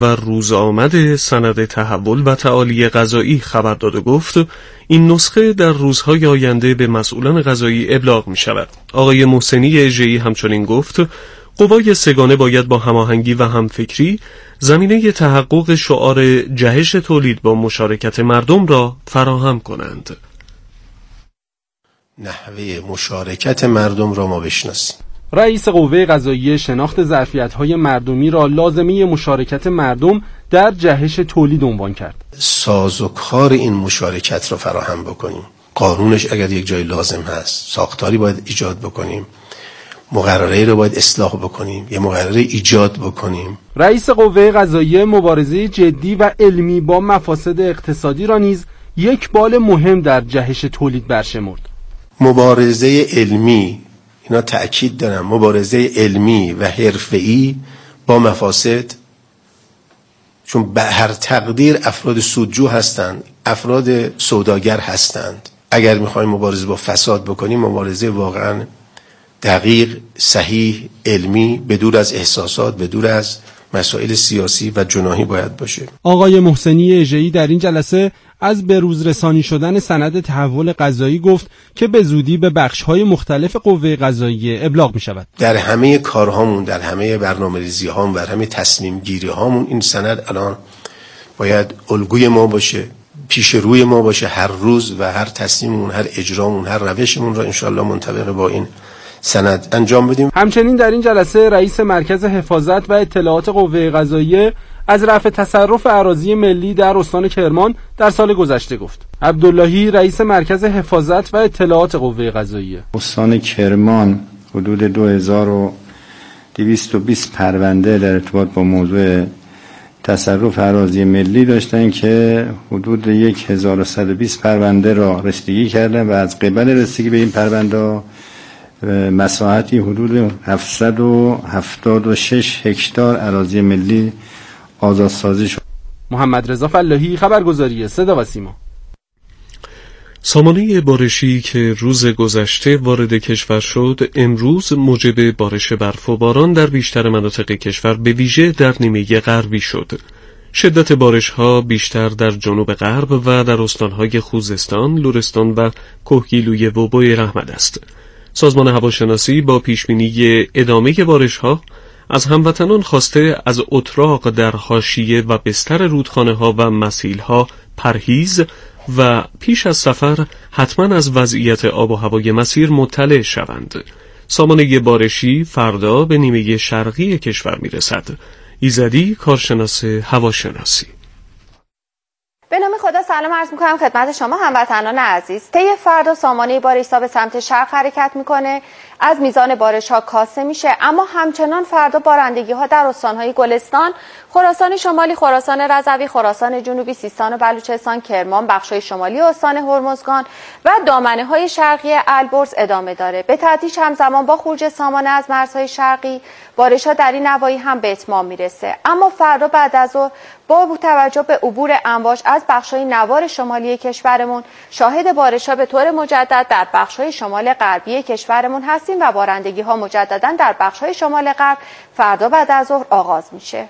و روز آمد سند تحول و تعالی قضایی خبر داد و گفت این نسخه در روزهای آینده به مسئولان قضایی ابلاغ می شود. آقای محسنی اژه‌ای همچنین گفت قوای سگانه باید با هماهنگی و همفکری زمینه تحقق شعار جهش تولید با مشارکت مردم را فراهم کنند. نحوه مشارکت مردم را ما بشناسیم. رئیس قوه قضاییه شناخت ظرفیت‌های مردمی را لازمه مشارکت مردم در جهش تولید عنوان کرد. سازوکار این مشارکت را فراهم بکنیم. قانونش اگر یک جای لازم هست، ساختاری باید ایجاد بکنیم. مقرره رو باید اصلاح بکنیم، یه مقرره ایجاد بکنیم. رئیس قوه قضاییه مبارزه جدی و علمی با مفاسد اقتصادی را نیز یک بال مهم در جهش تولید برشمرد. مبارزه علمی، اینا تأکید دارم، مبارزه علمی و حرفه‌ای با مفاسد، چون به هر تقدیر افراد سودجو هستند، افراد سوداگر هستند. اگر میخوایم مبارزه با فساد بکنیم، مبارزه واقعا دقیق، صحیح، علمی، بدور از احساسات، بدور از مسائل سیاسی و جناحی باید باشه. آقای محسنی اژه‌ای در این جلسه از بروز رسانی شدن سند تحول قضایی گفت که به زودی به بخش‌های مختلف قوه قضاییه ابلاغ می‌شود. در همه کارهامون، در همه برنامه‌ریزی‌هامون، در همه تصمیم گیری‌هامون این سند الان باید الگوی ما باشه، پیش روی ما باشه. هر روز و هر تصمیممون، هر اجرامون، هر روشمون را انشالله منطبق با این سند انجام بدیم. همچنین در این جلسه رئیس مرکز حفاظت و اطلاعات قوه قضاییه از رفع تصرف اراضی ملی در استان کرمان در سال گذشته گفت. عبداللهی رئیس مرکز حفاظت و اطلاعات قوه قضاییه: استان کرمان حدود 2220 پرونده در ارتباط با موضوع تصرف اراضی ملی داشتن که حدود 1120 پرونده را رسیدگی کردن و از قبل رسیدگی به این پرونده مساحتی حدود 776 هکتار اراضی ملی آزادسازی شد. محمد رضا فلاحی، خبرگزاری صدا و سیما. سامانه بارشی که روز گذشته وارد کشور شد، امروز موجب بارش برف و باران در بیشتر مناطق کشور به ویژه در نیمه غربی شد. شدت بارش‌ها بیشتر در جنوب غرب و در استان‌های خوزستان، لرستان و کهگیلوی وبوی رحمت است. سازمان هواشناسی با پیشبینی ادامه بارش‌ها از هموطنان خواسته از اتراق در حاشیه و بستر رودخانه‌ها و مسیل‌ها پرهیز و پیش از سفر حتما از وضعیت آب و هوای مسیر مطلع شوند. سامانه بارشی فردا به نیمه شرقی کشور میرسد. ایزدی، کارشناس هواشناسی: به نام خدا سلام عرض می‌کنم خدمت شما هموطنان عزیز. طی فردا سامانه بارش‌ها به سمت شرق حرکت می‌کنه. از میزان بارش‌ها کاسته میشه، اما همچنان فردا بارندگی‌ها در استان‌های گلستان، خراسان شمالی، خراسان رضوی، خراسان جنوبی، سیستان و بلوچستان، کرمان، بخش‌های شمالی استان هرمزگان و دامنه‌های شرقی البرز ادامه داره. به تدریج همزمان با خروج سامانه از مرزهای شرقی، بارش‌ها در این نواحی هم به اتمام میرسه. اما فردا بعد از ظهر با توجه به عبور امواج از بخش‌های نوار شمالی کشورمون، شاهد بارش‌ها به طور مجدد در بخش‌های شمال غربی کشورمون هستیم و بارندگی‌ها مجدداً در بخش‌های شمال غرب فردا بعد از ظهر آغاز میشه.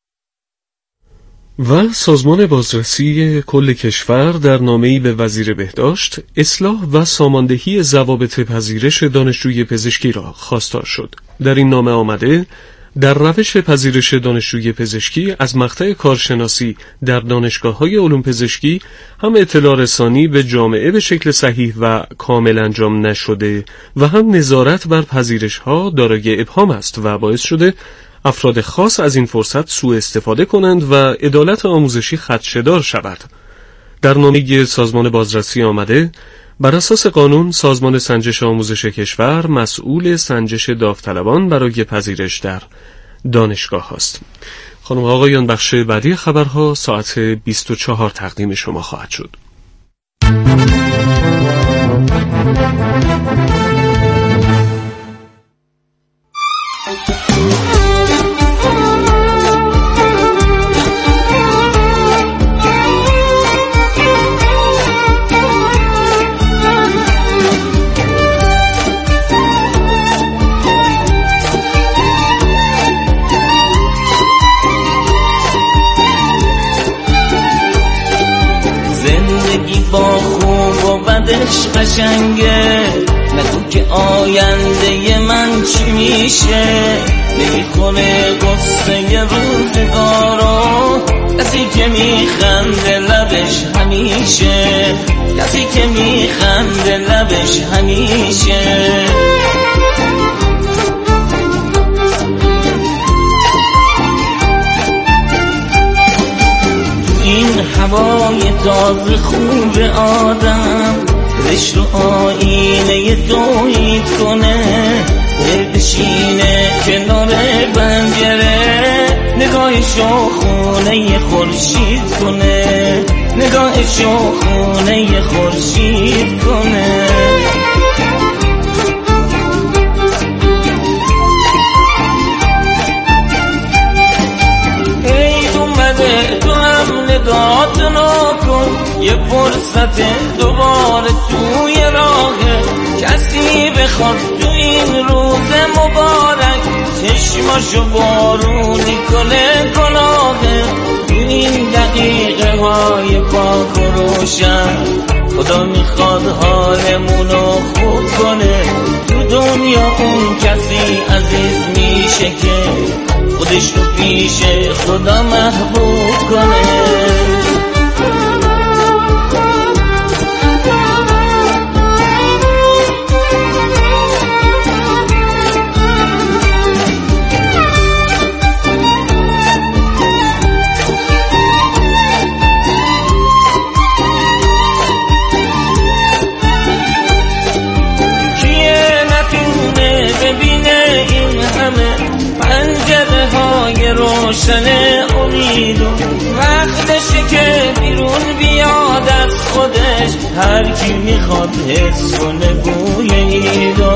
و سازمان بازرسی کل کشور در نامه‌ای به وزیر بهداشت اصلاح و ساماندهی ضوابط پذیرش دانشجوی پزشکی را خواستار شد. در این نامه آمده در روش پذیرش دانشجوی پزشکی از مقطع کارشناسی در دانشگاه‌های علوم پزشکی هم اطلاع رسانی به جامعه به شکل صحیح و کامل انجام نشده و هم نظارت بر پذیرش‌ها دارای ابهام است و باعث شده افراد خاص از این فرصت سوء استفاده کنند و عدالت آموزشی خدشه‌دار شود. در نامه سازمان بازرسی آمده بر اساس قانون سازمان سنجش آموزش کشور مسئول سنجش داوطلبان برای پذیرش در دانشگاه است. خانم و آقایان، بخش بعدی خبرها ساعت 24 تقدیم شما خواهد شد. لبش قشنگه، نگو که آینده من چی میشه. نمیخونه قصه روزگارو کسی که میخنده لبش همیشه، کسی که میخنده لبش همیشه. این هوای تازه خوب آدم رش رو آینه دوید کنه، بشینه کنار پنجره نگاهشو خونه خورشید کنه، نگاهشو خونه خورشید کنه. نگات نکن یه فرصت دوباره توی راهه، کسی بخواد تو این روز مبارک چشماشو بارونی کنه گناهه. تو این دقیقه های پاک و روشن خدا میخواد حالمونو خوب کنه. تو دنیا اون کسی عزیز میشه که خودش رو پیش خدا محبوب کنه. روشن امید وقتشه که بیرون بیاد از خودش، هر کی میخواد حس کنه بوی ایدو.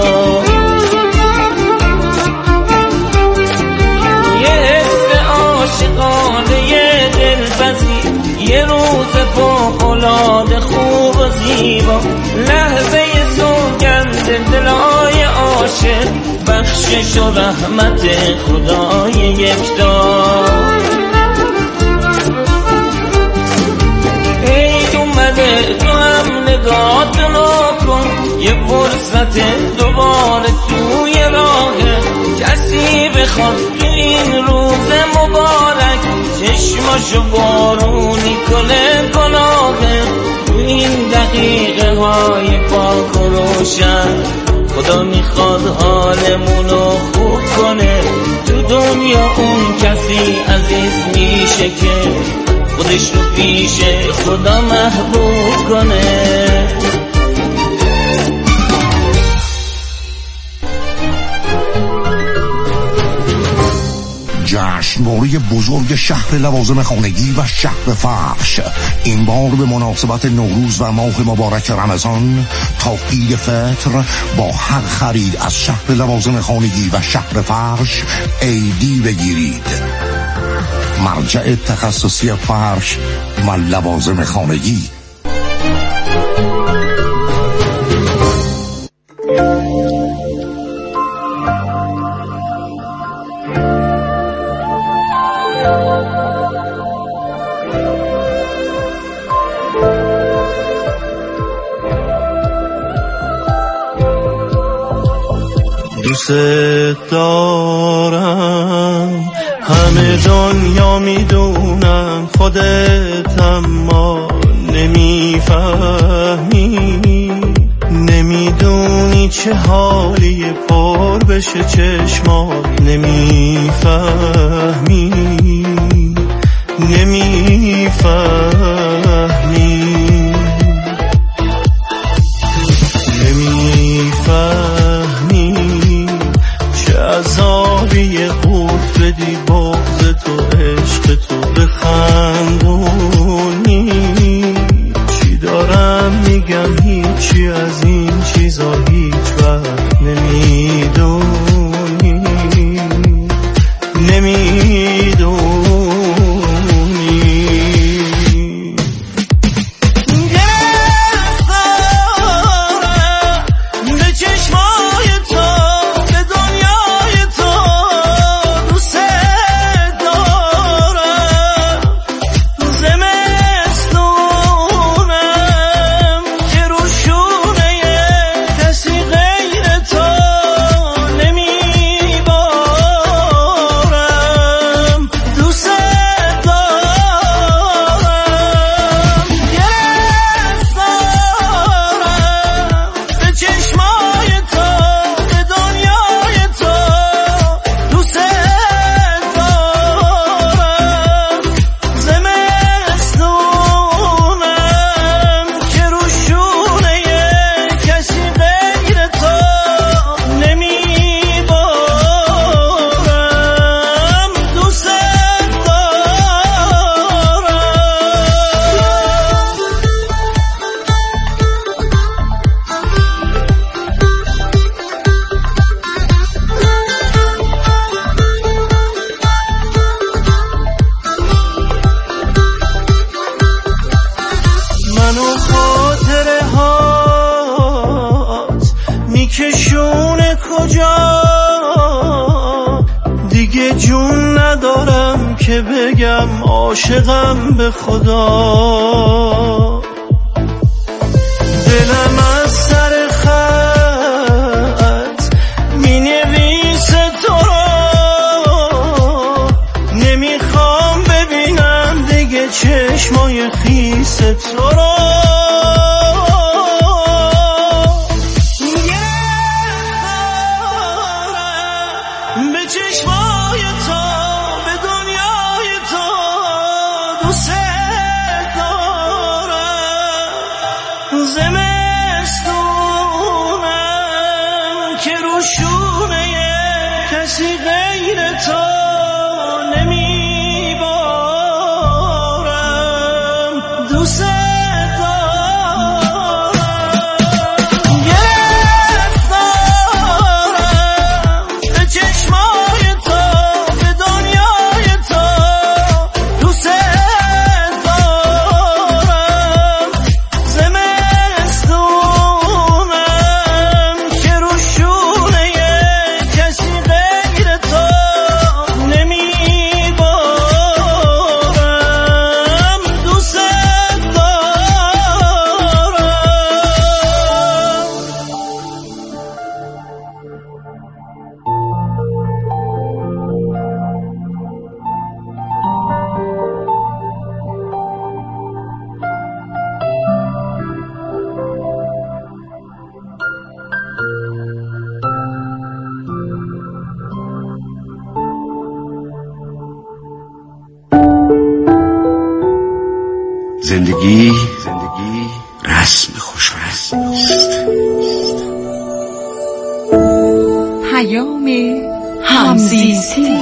یه حس عاشقانه یه دلپذیر، یه روز فوق‌العاده خوب و زیبا، لحظه سوگند دلای عاشق، بخشش و رحمت خدای یکتا. عید اومده تو هم نگات نکن یه فرصت دوباره توی راهه، کسی بخواد تو این روز مبارک چشماشو بارونی کنه گناهه. تو این دقیقه های پاک و روشن خدا میخواد حالمونو خوب کنه. تو دنیا اون کسی عزیز میشه که خودش رو پیش خدا محبوب کنه. جشنواره بزرگ شهر لوازم خانگی و شهر فرش این بار به مناسبت نوروز و ماه مبارک رمضان تا عید فطر با هر خرید از شهر لوازم خانگی و شهر فرش ایدی بگیرید. مرجع تخصصی فرش و لوازم خانگی. دوست دارم همه دنیا میدونم، خودت اما نمیفهمی، نمیدونی چه حالی پر بشه چشمات، نمیفهمی نمیفهمی نمیفهمی چه عذابی قورت بدی بغض تو عشق تو بخندونی. چی دارم میگم هیچی از این چیزا هیچ وقت نمیدونی نمیدونی. که بگم عاشقم به خدا. دلم از سر خط می نویسه تو را، نمیخوام ببینم دیگه چشمای خیس تو را. به چشمای تو، به دنیای تو دوست دارم. زمستونم که رو شونه کسی غیر تو نمیبارم. دوست زندگی رسم خوشرسم است. پیام همزیستی.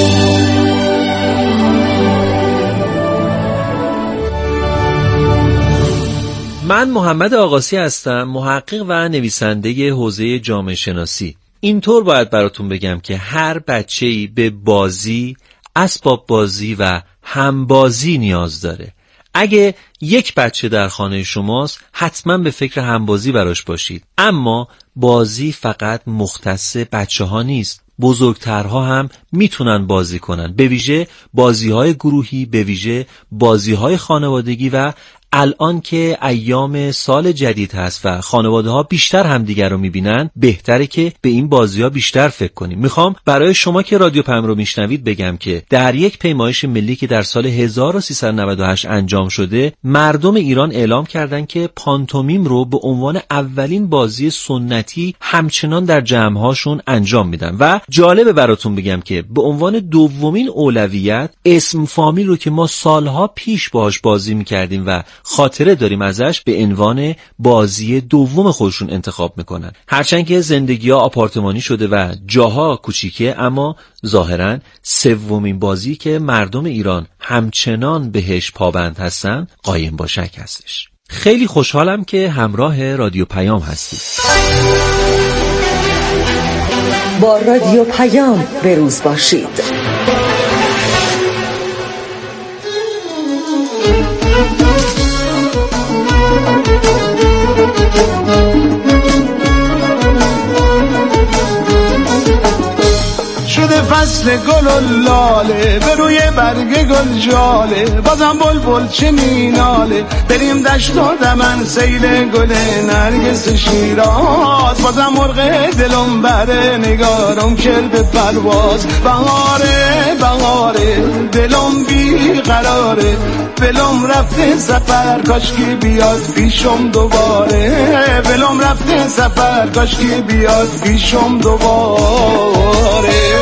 من محمد آقاسی هستم، محقق و نویسنده حوزه جامعه شناسی. اینطور باید براتون بگم که هر بچه‌ای به بازی، اسباب بازی و همبازی نیاز داره. اگه یک بچه در خانه شماست حتما به فکر همبازی براش باشید. اما بازی فقط مختص بچه ها نیست، بزرگترها هم میتونن بازی کنن، به ویژه بازی های گروهی، به ویژه بازی های خانوادگی. و الان که ایام سال جدید هست و خانواده ها بیشتر همدیگر رو میبینن، بهتره که به این بازی ها بیشتر فکر کنیم. میخوام برای شما که رادیو پیام رو میشنوید بگم که در یک پیمایش ملی که در سال 1398 انجام شده، مردم ایران اعلام کردن که پانتومیم رو به عنوان اولین بازی سنتی همچنان در جمعهاشون انجام میدن. و جالبه براتون بگم که به عنوان دومین اولویت اسم فامیل رو که ما سالها پیش باهاش بازی میکردیم و خاطره داریم ازش، به عنوان بازی دوم خودشون انتخاب میکنن. هرچند که زندگی ها آپارتمانی شده و جاها کوچیکه، اما ظاهرا سومین بازی که مردم ایران همچنان بهش پابند هستن قایم با شک هستش. خیلی خوشحالم که همراه رادیو پیام هستید. با رادیو پیام بروز باشید. شده فصل گل و لاله، به روی برگ گل جاله، بازم بلبل چه میناله، بریم دشت و دمن سیل گل نرگس شیراز، بازم مرغ دلم بره نگارم کرده پرواز. بهاره بهاره دلم بی قراره، ولم رفته سفر کاشکی بیاد پیشم دوباره، ولم رفته سفر کاشکی بیاد پیشم دوباره.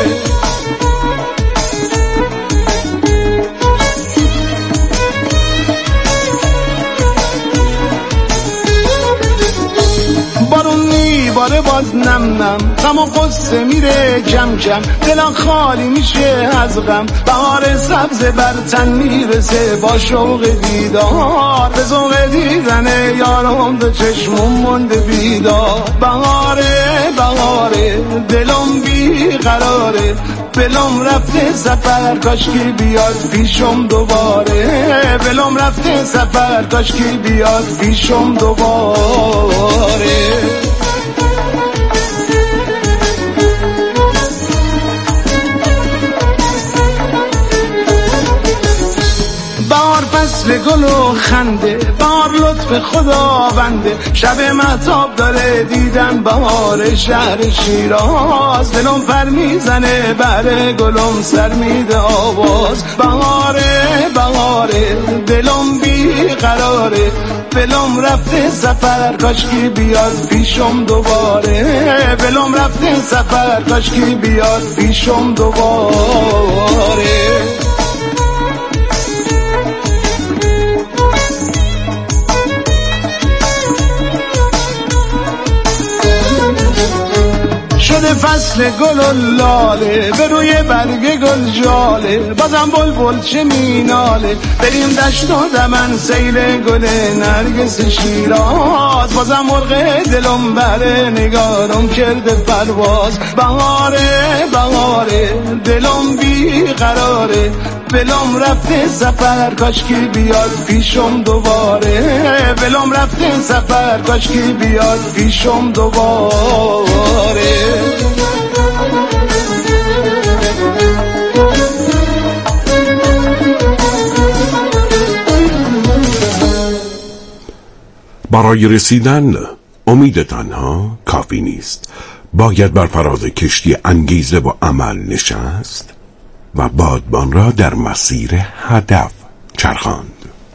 بارون میباره باز نم نم، غم و قصه میره کم کم، دلم خالی میشه از غم، بهار سبز بر تن میرسه با شوق دیدار، به ذوق دیدن یارم دو چشمم مونده بیدار. بهاره بهاره دلم بی قراره، ولم رفته سفر کاشکی بیاد پیشم دوباره، ولم رفته سفر کاشکی بیاد پیشم دوباره. فصل گل و خنده، بهار لطف خداونده، شب مهتاب داره دیدن بهار شهر شیراز. دلم پر میزنه بر گلم سر میده آواز. بهاره بهاره دلم بیقراره، دلم رفته سفر کاشکی بیاد پیشم دوباره. دلم رفته سفر کاشکی بیاد پیشم دوباره. شده فصل گل و لاله، به روی برگ گل جاله، بازم بلبل چه میناله. بریم دشت و دمن سیل گل نرگس شیراز. بازم مرغ دلم بره نگارم کرده پرواز. بهاره بهاره دلم بیقراره، دلم رفته سفر کاشکی بیاد پیشم دوباره. دلم رفته سفر کاشکی بیاد پیشم دوباره. برای رسیدن امید تنها کافی نیست، باید بر فراز کشتی انگیزه و عمل نشست و بادبان را در مسیر هدف چرخاند.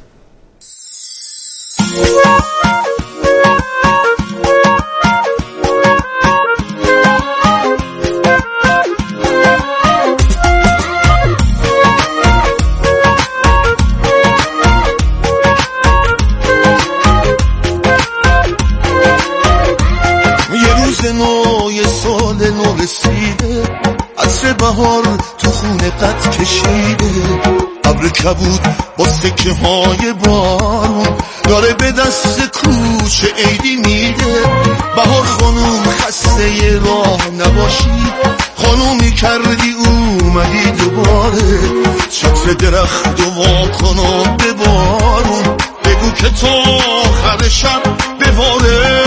رسیده عصر بهار تو خونه قد کشیده، ابر کبود با سکه های بارون داره به دست کوچه عیدی میده. بهار خانوم خسته راه نباشی، خانومی کردی اومدی دوباره. چتر درخت و واکن و به بارون بگو که تا آخر شب بباره.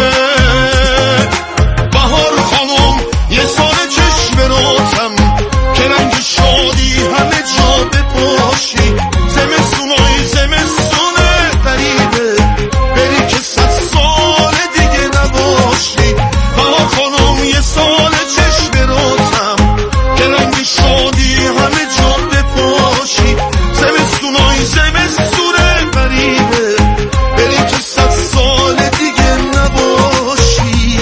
بهار خانوم یه سال چشم روتم که رنگ شادی همه جا بپاشی. زمستونای زمستونه غریبه، بری که 100 سال دیگه نباشی. بهار خانوم یه سال چشم روتم که رنگ شادی همه جا بپاشی. زمستونای زمستونه غریبه، بری که 100 سال دیگه نباشی.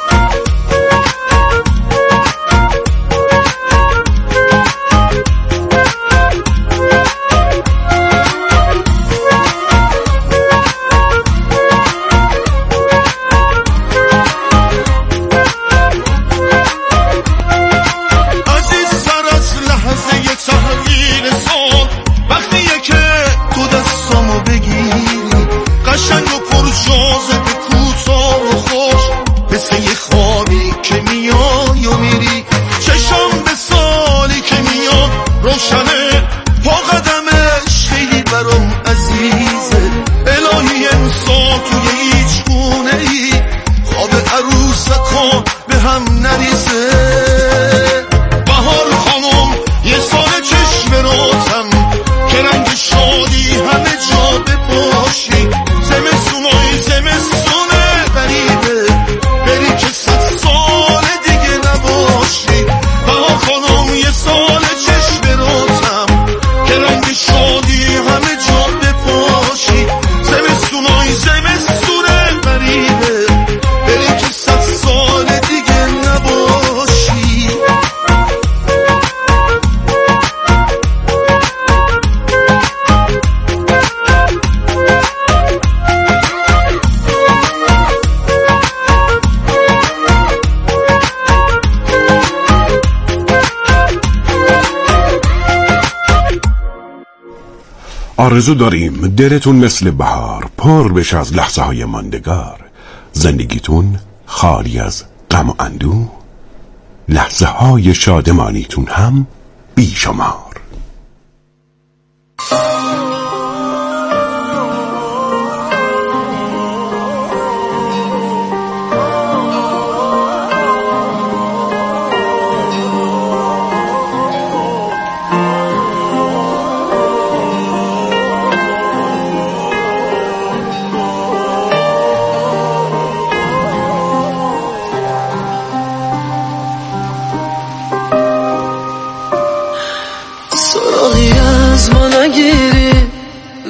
آرزو داریم دلتون مثل بهار پر بشه از لحظه های ماندگار، زندگیتون خالی از غم و اندوه، لحظه های شادمانیتون هم بیشمار.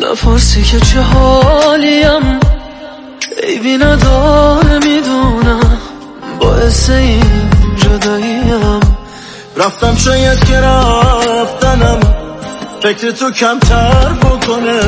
نپرسی که چه حالیم، عیبی نداره میدونم، باعث این جداییم. رفتم شاید که رفتنم فکر تو کمتر بکنه،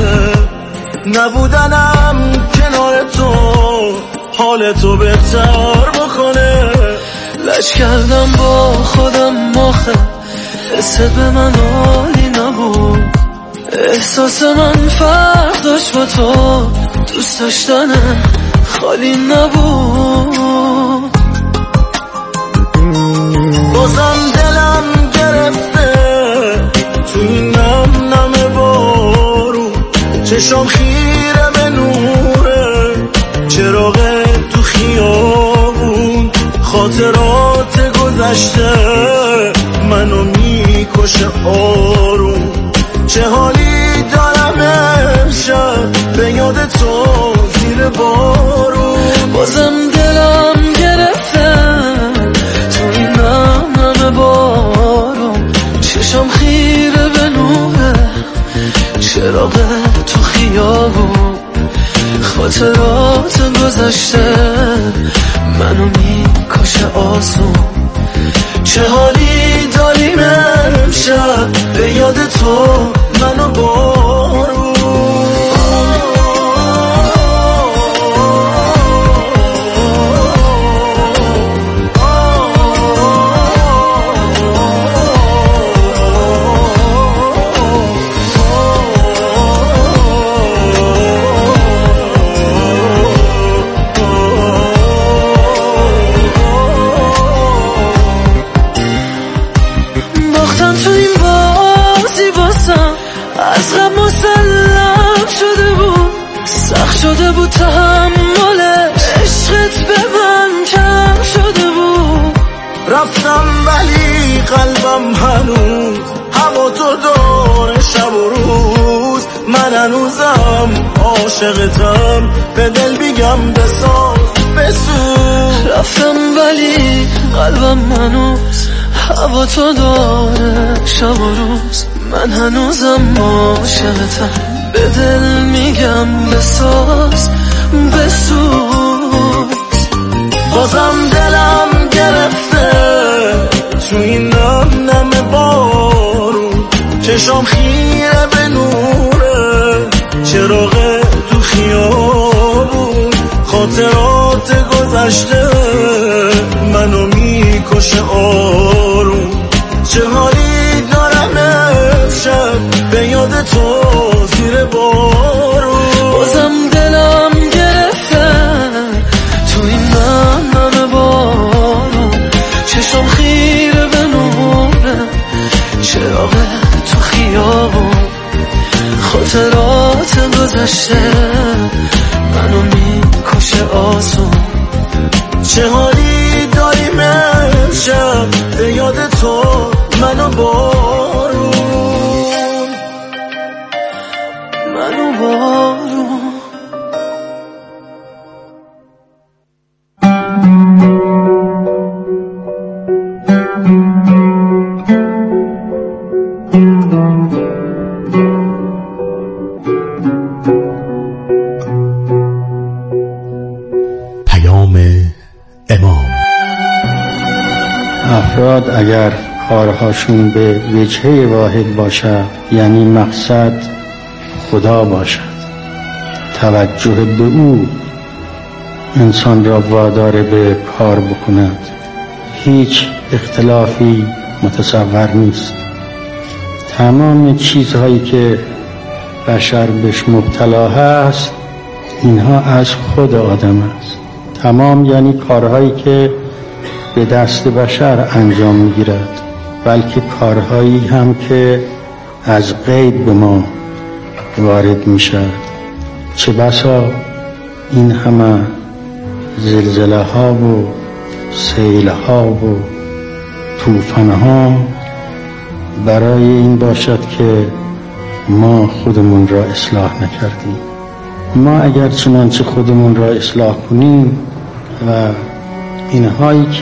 نبودنم کنار تو حال تو بهتر بکنه. لج کردم با خودم آخه حست به من عالی نبود، احساس من فرق داشت با تو، دوست داشتن خالی نبود. بازم دلم گرفته تو این نم نم بارون، چشم خیره به نوره چراغ تو خیابون، خاطرات گذشته منو میکشه آروم. چه حالی دارم امشب به یاد تو زیر بارون. بازم دلم گرفته تو این نم بارون، چشم خیره به نوره چراغ تو خیابون، خاطرات گذشته منو میکشه آسون. چه حالی داریم امشب به یاد تو منو بارون. شده بود تحمل عشقت به من کم شده بود. رفتم ولی قلبم هنوز هوا تو داره شب و روز، من هنوزم عاشقتم به دل میگم بسوز. رفتم ولی قلبم هنوز هوا تو داره شب و روز، من هنوزم عاشقتم به دل میگم بسوز. بازم دلم گرفته تو این نم نم بارون، چشم خیره به نوره چراغ تو خیابون، خاطرات گذشته منو میکشه آروم. چه حالی دارم امشب به یاد تو زیر بارون. بازم دلم گرفته تو این نم بارون، چشم خیره به نوره چراغ تو خیابون، خاطرات گذشته منو میکشه آسون. چه حالی داریم امشب به یاد تو منو بارون. افراد اگر کارهاشون به وجهه واحد باشد، یعنی مقصد خدا باشد، توجه به او انسان را وادار به کار بکند، هیچ اختلافی متصور نیست. تمام چیزهایی که بشر بهش مبتلا هست اینها از خود آدم است. تمام یعنی کارهایی که به دست بشر انجام میگیرد، بلکه کارهایی هم که از غیب به ما وارد میشد. چه بسا این همه زلزله ها و سیل ها و طوفان ها برای این باشد که ما خودمون را اصلاح نکردیم. ما اگر چنانچه خودمون را اصلاح کنیم و اینهایی که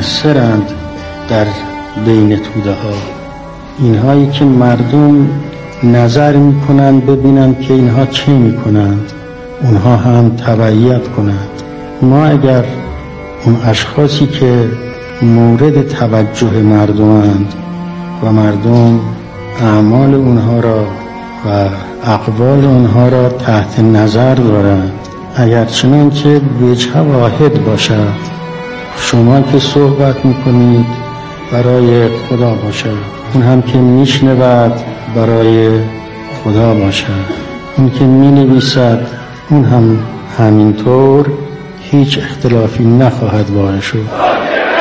مؤثرند در بین توده ها، اینهایی که مردم نظر میکنند ببینند که اینها چه میکنند، اونها هم تبعیت کنند. ما اگر اون اشخاصی که مورد توجه مردمند و مردم اعمال اونها را و اقوال اونها را تحت نظر دارند، اگر چنانچه وجه واحد باشد، شما که صحبت میکنید برای خدا باشد، اون هم که میشنود برای خدا باشد، اون که مینویسد اون هم همینطور، هیچ اختلافی نخواهد واقع شد.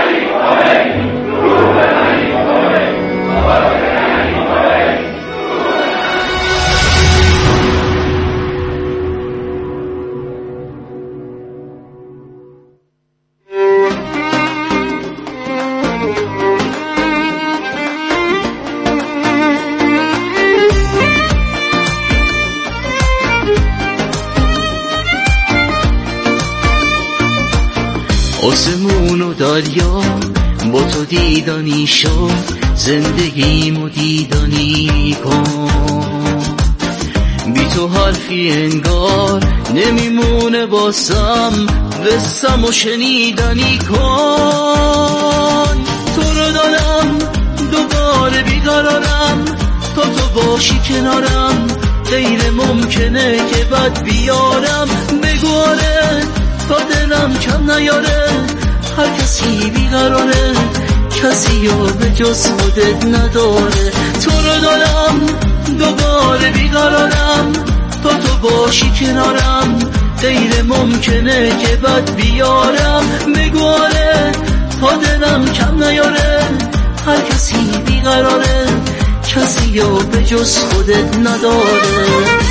آسمون و دریا با تو دیدنی شد، زندگیمو دیدنی کن. بی تو حرفی انگار نمیمونه باسم، قصم و شنیدنی کن. تو رو دارم دوباره بیقرارم، تا تو باشی کنارم غیر ممکنه که بد بیارم. بگواره تا دلم کم نیاره، هر کسی بیقراره، کسی رو به جز خودت نداره. تو رو دارم دوباره بیقرارم، تا تو باشی کنارم غیر ممکنه که بد بیارم. بگواره تا دلم کم نیاره، هر کسی بیقراره، کسی رو به جز خودت نداره.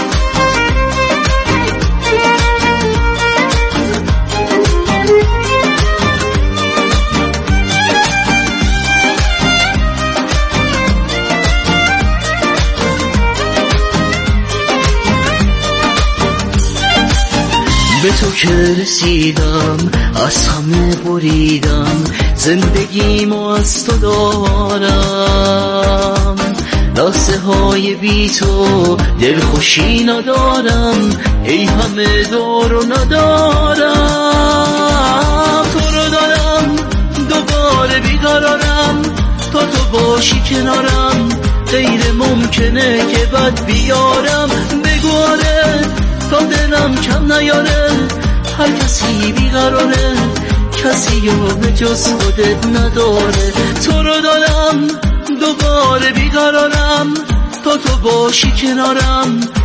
به تو که رسیدم از همه بریدم، زندگیمو از تو دارم. لحظه های بی تو دلخوشی ندارم، ای همه دارو ندارم. تو رو دارم دوباره بیقرارم، تا تو باشی کنارم غیر ممکنه که بد بیارم. بگواره تا دلم کم نیاره، هر کسی بیقراره، کسی رو به جز خودت نداره. تو رو دارم دوباره بیقرارم، تا تو باشی کنارم